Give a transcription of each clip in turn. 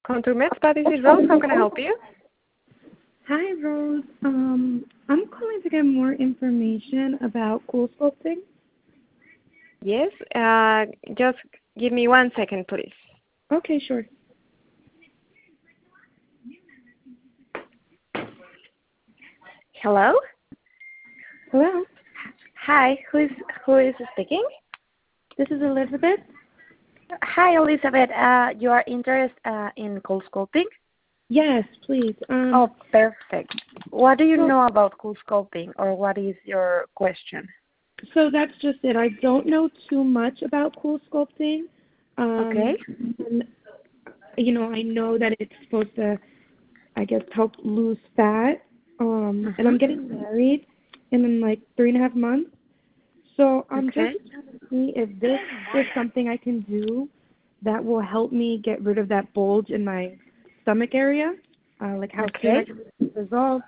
Contour Med Spa, this is Rose. How can I help you? Hi, Rose. I'm calling to get more information about cool sculpting. Yes, just give me 1 second, please. Okay, sure. Hello? Hello, Hi, who is speaking? this is Elizabeth. Hi, Elizabeth. You are interested in cool sculpting? Yes, please. Oh, perfect. What do you know about cool sculpting, or what is your question? So that's just it. I don't know too much about cool sculpting. Okay. And, I know that it's supposed to, I guess, help lose fat. And I'm getting married in like 3.5 months. So I'm Okay. just trying to see if this is something I can do that will help me get rid of that bulge in my stomach area. Like how soon I can see results.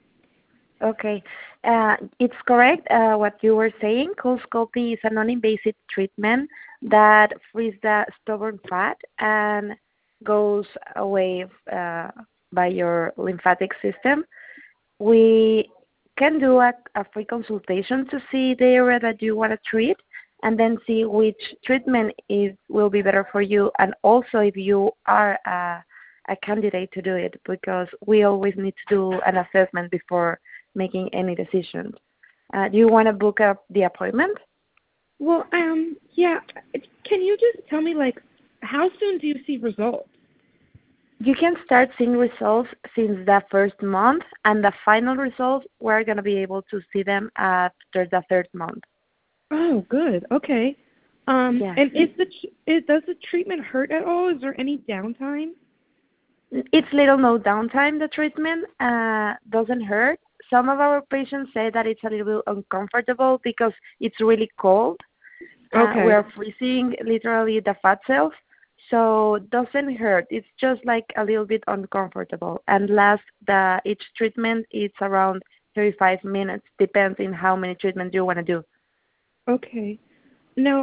Okay. It's correct what you were saying. Cold sculpting is a non-invasive treatment that frees the stubborn fat and goes away by your lymphatic system. We can do a free consultation to see the area that you want to treat, and then see which treatment will be better for you, and also if you are a candidate to do it, because we always need to do an assessment before making any decisions. Do you want to book up the appointment? Well, yeah. Can you just tell me, like, how soon do you see results? You can start seeing results since the first month, and the final results, we're going to be able to see them after the third month. Oh, good. Okay. Yes. And does the treatment hurt at all? Is there any downtime? It's little no downtime. The treatment doesn't hurt. Some of our patients say that it's a little bit uncomfortable because it's really cold. Okay. We are freezing literally the fat cells, so it doesn't hurt. It's just like a little bit uncomfortable. And each treatment is around 35 minutes. Depends on how many treatments you want to do. Okay. Now,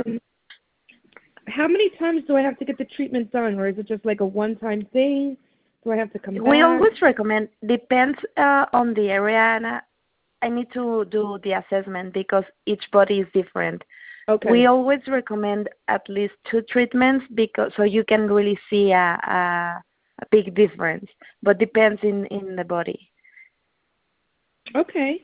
how many times do I have to get the treatment done, or is it just like a one-time thing? Do I have to come back? We always recommend, depends on the area, and I need to do the assessment because each body is different. Okay. We always recommend at least 2 treatments so you can really see a big difference, but depends in the body. Okay.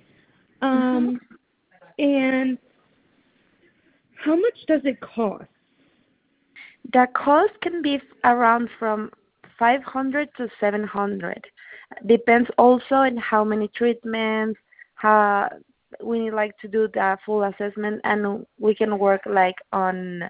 And how much does it cost? The cost can be around from 500 to 700. Depends also on how many treatments, how we like to do the full assessment, and we can work like on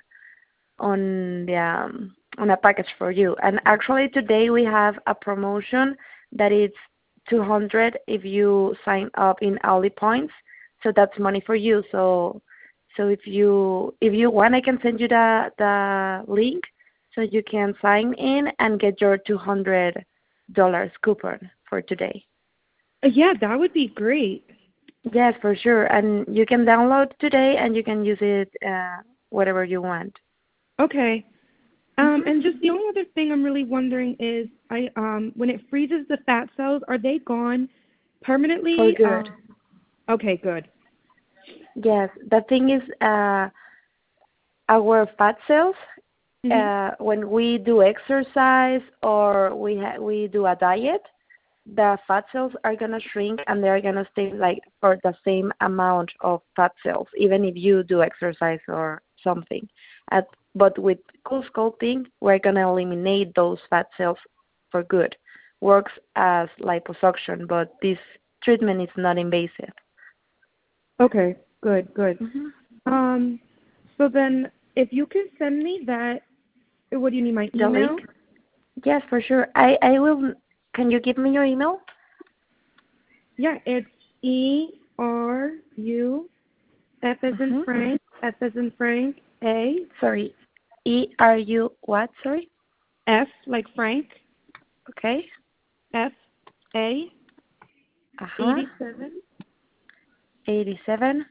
a package for you. And actually today we have a promotion that is 200 if you sign up in Alley Points. So that's money for you. So if you want, I can send you the link so you can sign in and get your $200 coupon for today. Yeah, that would be great. Yes, for sure. And you can download today and you can use it whatever you want. Okay. And just the only other thing I'm really wondering is, when it freezes the fat cells, are they gone permanently? For good. Okay, good. Yes, the thing is, our fat cells, when we do exercise or we do a diet, the fat cells are gonna shrink and they're gonna stay like for the same amount of fat cells, even if you do exercise or something. But with cool sculpting, we're gonna eliminate those fat cells for good. Works as liposuction, but this treatment is not invasive. Okay, good. So then, if you can send me that, what do you need, my The email? link? Yes, for sure. I will. Can you give me your email? Yeah, it's ERU, F as in Frank, F as in Frank, A. Sorry, ERU what? Sorry. F like Frank. Okay. F A. 87 87.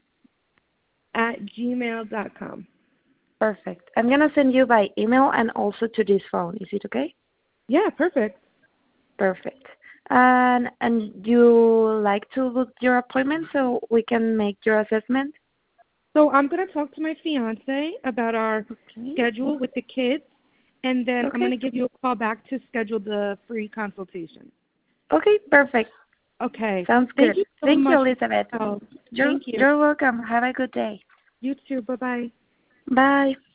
@gmail.com. Perfect. I'm gonna send you by email and also to this phone. Is it okay? Yeah, perfect. Perfect. And you like to book your appointment so we can make your assessment? So I'm going to talk to my fiance about our Okay. schedule with the kids, and then I'm going Okay. to give you a call back to schedule the free consultation. Okay, perfect. Okay. Sounds Thank good. you so Thank you, much for Elizabeth. your help. You're Thank you. you're welcome. Have a good day. You too. Bye-bye. Bye.